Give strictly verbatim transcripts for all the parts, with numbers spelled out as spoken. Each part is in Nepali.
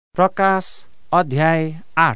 प्रकाश अध्याय आठ।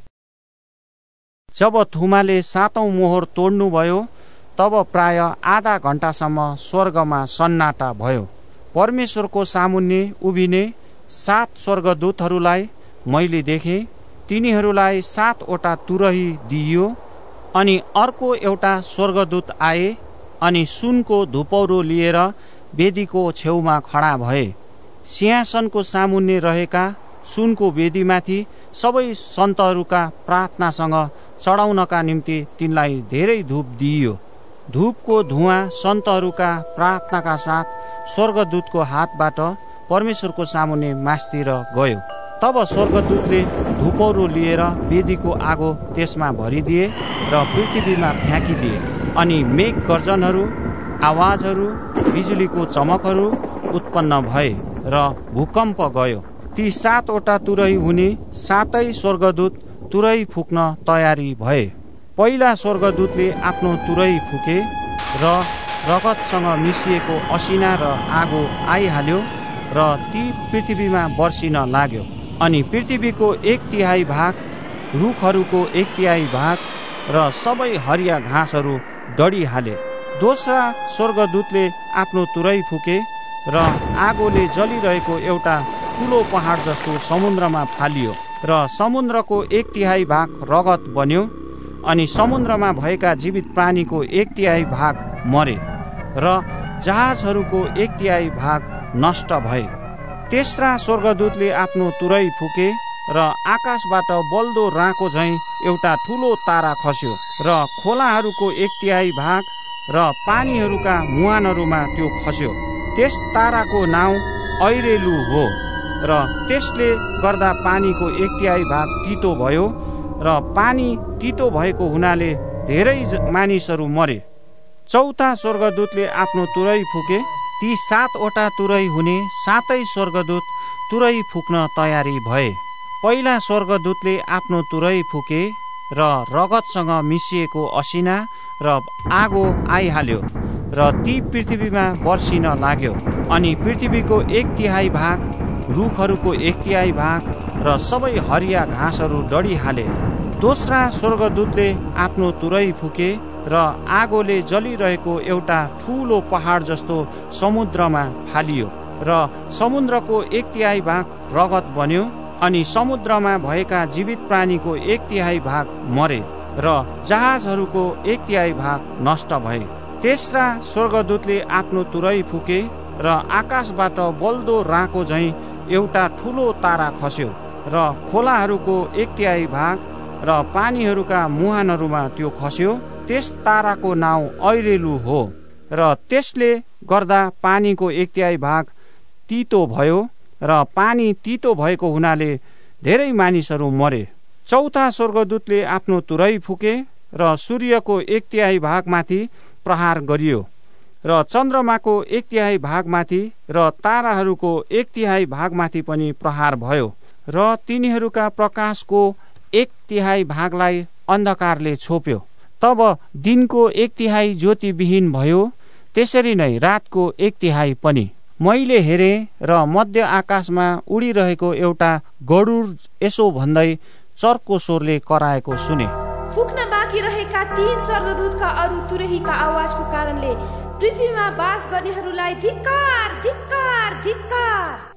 जब थुमाले सातौं मोहर तोड्नुभयो तब प्राय आधा घण्टासम्म स्वर्गमा सन्नाटा भयो। परमेश्वरको सामुन्ने उभिने सात स्वर्गदूतहरूलाई मैले देखेँ। तिनीहरूलाई सातवटा तुरही दिइयो। अनि अर्को एउटा स्वर्गदूत आए अनि सुनको धुपौरो लिएर वेदीको छेउमा खडा भए। सिंहासनको सामुन्ने रहेका सुनको वेदीमाथि सबै सन्तहरूका प्रार्थनासँग चढाउनका निम्ति तिनलाई धेरै धूप दिइयो। धूपको धुवाँ सन्तहरूका प्रार्थनाका साथ स्वर्गदूतको हातबाट परमेश्वरको सामुन्ने मास्तिर गयो। तब स्वर्गदूतले धुपौरो लिएर वेदीको आगो त्यसमा भरिदिए र पृथ्वीमा फ्याँकिदिए। अनि मेघ गर्जनहरू, आवाजहरू, बिजुलीको चमकहरू उत्पन्न भए र भूकम्प गयो। ती सातवटा तुरही हुने सातै स्वर्गदूत तुरही फुक्न तयारी भए। पहिला स्वर्गदूतले आफ्नो तुरही फुके र रगतसँग मिसिएको असिना र आगो आइहाल्यो र ती पृथ्वीमा बर्सिन लाग्यो। अनि पृथ्वीको एक तिहाई भाग, रुखहरूको एक तिहाई भाग र सबै हरिया घाँसहरू डढिहाले। दोस्रा स्वर्गदूतले आफ्नो तुरही फुके र आगोले जलिरहेको एउटा ठुलो पहाड जस्तो समुद्रमा फालियो र समुद्रको एक तिहाई भाग रगत बन्यो। अनि समुद्रमा भएका जीवित प्राणीको एक तिहाई भाग मरे र जहाजहरूको एक तिहाई भाग नष्ट भए। तेस्रा स्वर्गदूतले आफ्नो तुरही फुके र आकाशबाट बल्दो राँको झैँ एउटा ठुलो तारा खस्यो र खोलाहरूको एक तिहाई भाग र पानीहरूका मुहानहरूमा त्यो खस्यो। त्यस ताराको नाउँ ऐरेलु हो र त्यसले गर्दा पानीको एक तिहाई भाग तितो भयो र पानी तितो भएको हुनाले धेरै मानिसहरू मरे। चौथा स्वर्गदूतले आफ्नो तुरही फुके। ती सातवटा तुरही हुने सातै स्वर्गदूत तुरही फुक्न तयारी भए। पहिला स्वर्गदूतले आफ्नो तुरही फुके र रगतसँग मिसिएको असिना र आगो आइहाल्यो र ती पृथ्वीमा बर्सिन लाग्यो। अनि पृथ्वीको एक तिहाई भाग, रुखहरूको एक तिहाई भाग र सबै हरिया घाँसहरू डढिहाले। दोस्रा स्वर्गदूतले आफ्नो तुरही फुके र आगोले जलिरहेको एउटा ठुलो पहाड जस्तो समुद्रमा फालियो र समुद्रको एक तिहाई भाग रगत बन्यो। अनि समुद्रमा भएका जीवित प्राणीको एक तिहाई भाग मरे र जहाजहरूको एक तिहाई भाग नष्ट भए। तेस्रा स्वर्गदूतले आफ्नो तुरही फुके र आकाशबाट बल्दो राँको झैँ एउटा ठुलो तारा खस्यो र खोलाहरूको एक तिहाई भाग र पानीहरूका मुहानहरूमा त्यो खस्यो। त्यस ताराको नाउँ ऐरेलु हो र त्यसले गर्दा पानीको एक तिहाई भाग तितो भयो र पानी तितो भएको हुनाले धेरै मानिसहरू मरे। चौथा स्वर्गदूतले आफ्नो तुरही फुके र सूर्यको एक तिहाई भागमाथि प्रहार गरियो र चन्द्रमाको एक तिहाई भागमाथि र ताराहरूको एक तिहाई भागमाथि पनि प्रहार भयो र तिनीहरूका प्रकाशको एक तिहाई भागलाई अन्धकारले छोप्यो। तब दिनको एक तिहाई ज्योतिविहीन भयो, त्यसरी नै रातको एक तिहाई पनि। मैले हेरेँ र मध्य आकाशमा उडिरहेको एउटा गरुड यसो भन्दै चर्को स्वरले कराएको सुने, फुक्न बाँकी रहेका तीन स्वर्गदूतका अरू तुरहीका आवाजको कारणले पृथ्वीमा बास गर्नेहरूलाई धिक्कार, धिक्कार, धिक्कार।